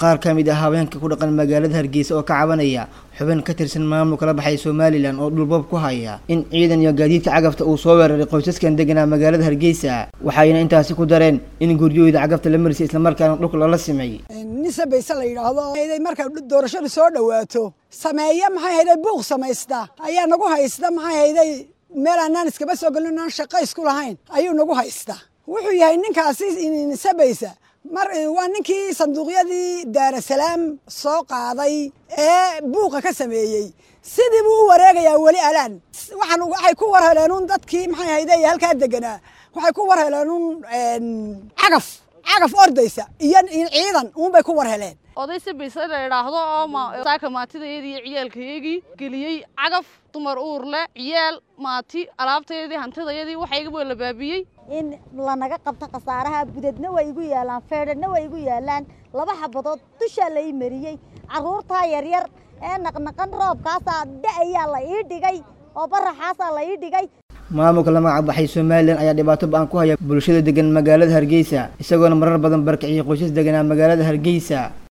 qaar ka mid ah haweenka ku dhaqan magaalada Hargeysa oo ka cabanaya xubin ka tirsan maamulka la baxay Somaliland oo dhulbab ku haya in ciidan iyo gaadiidka cagafta uu soo weeraray qoysaskan deganaa magaalada Hargeysa waxayna intaasi ku dareen in guriyooda cagafta la marisay isla markaana dhulka la simay nisabaysa la yiraahdo ay marka doorashadu soo dhawaato sameeya maxay hayday buuq sameeysta ayaa nagu haysta maxay hayday meel aan iskaba soo galin aan shaqo isku lahayn ayuu nagu haysta wuxuu yahay ninkaasi nisabaysa mar waa ninkii sanduuqyadii Dar es Salaam soo qaaday ee buuqa ka sameeyay sidii buu wareegaya wali alaan waxay ku warheleen dadkii maxay hayday halka deganaa waxay ku warheleen cagaf ordaysa iyo ciidan bay ku warheleen oday sabaysa la yiraahdo oo saaka maatideedii ciyaalkeegii galiyay cagaf dumar uur leh ciyaal maati alaabteedii hantideedii waxay iga la baabiyay in la naga qabto qasaaraha budadna way igu yaalaan feedhna way igu yaalaan laba xabadood dusha la ii mariyay caruurta yar yar ee naqnaqan roobkaas dhacaya la ii dhigay oo baraxaas la ii dhigay maamulka la magacaabay Somaliland ayaa dhibaato baan ku haya bulshada degan magaalada Hargeysa isagoona marar badan barkiciyay qoysas deganaa magaalada Hargeysa.